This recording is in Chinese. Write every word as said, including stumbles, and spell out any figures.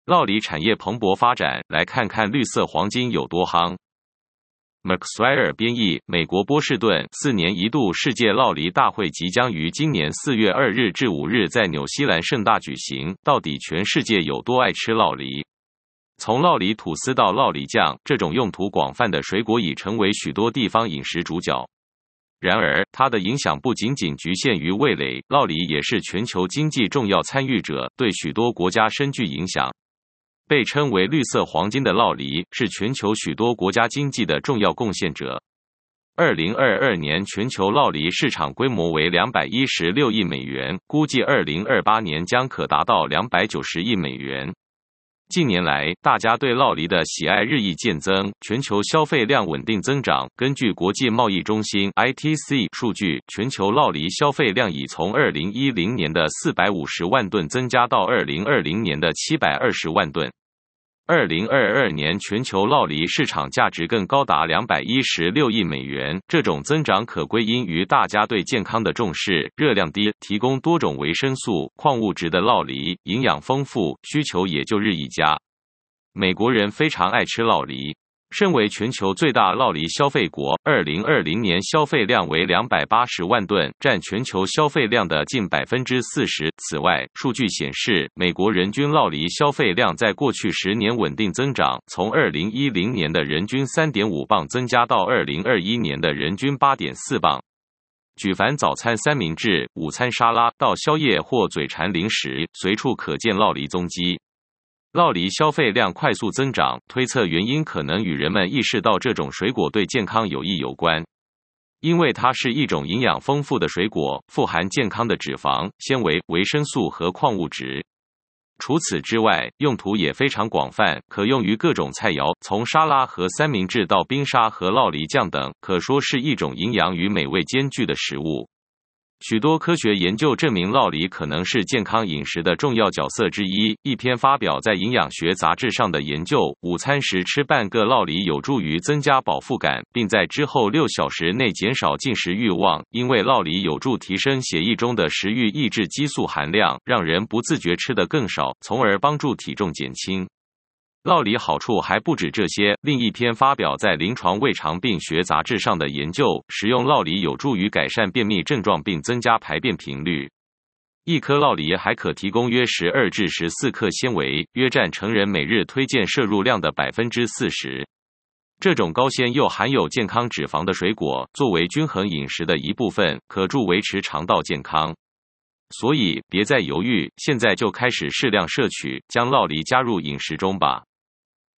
酪梨产业蓬勃发展，来看看绿色黄金有多夯。McSwire 编译，美国波士顿，四年一度世界酪梨大会即将于今年四月二日至五日在纽西兰盛大举行。到底全世界有多爱吃酪梨？从酪梨吐司到酪梨酱，这种用途广泛的水果已成为许多地方饮食主角。然而，它的影响不仅仅局限于味蕾，酪梨也是全球经济重要参与者，对许多国家深具影响。被称为绿色黄金的酪梨是全球许多国家经济的重要贡献者。二零二二年全球酪梨市场规模为两百一十六亿美元，估计二零二八年将可达到两百九十亿美元。近年来，大家对酪梨的喜爱日益渐增，全球消费量稳定增长。根据国际贸易中心 I T C 数据，全球酪梨消费量已从二零一零年的四百五十万吨增加到二零二零年的七百二十万吨。二零二二年全球酪梨市场价值更高达两百一十六亿美元，这种增长可归因于大家对健康的重视，热量低，提供多种维生素、矿物质的酪梨营养丰富，需求也就日益佳。美国人非常爱吃酪梨。身为全球最大酪梨消费国，二零二零年消费量为两百八十万吨，占全球消费量的近 百分之四十。此外，数据显示，美国人均酪梨消费量在过去十年稳定增长，从二零一零年的人均 三点五磅增加到二零二一年的人均 八点四磅。举凡早餐三明治、午餐沙拉到宵夜或嘴馋零食，随处可见酪梨踪迹。酪梨消费量快速增长，推测原因可能与人们意识到这种水果对健康有益有关。因为它是一种营养丰富的水果，富含健康的脂肪、纤维、维生素和矿物质。除此之外，用途也非常广泛，可用于各种菜肴，从沙拉和三明治到冰沙和酪梨酱等，可说是一种营养与美味兼具的食物。许多科学研究证明，酪梨可能是健康饮食的重要角色之一。一篇发表在营养学杂志上的研究，午餐时吃半个酪梨有助于增加饱腹感，并在之后六小时内减少进食欲望，因为酪梨有助提升血液中的食欲抑制激素含量，让人不自觉吃得更少，从而帮助体重减轻。酪梨好处还不止这些。另一篇发表在临床胃肠病学杂志上的研究，食用酪梨有助于改善便秘症状并增加排便频率。一颗酪梨还可提供约十二至十四克纤维，约占成人每日推荐摄入量的 百分之四十。这种高纤又含有健康脂肪的水果，作为均衡饮食的一部分，可助维持肠道健康。所以，别再犹豫，现在就开始适量摄取，将酪梨加入饮食中吧。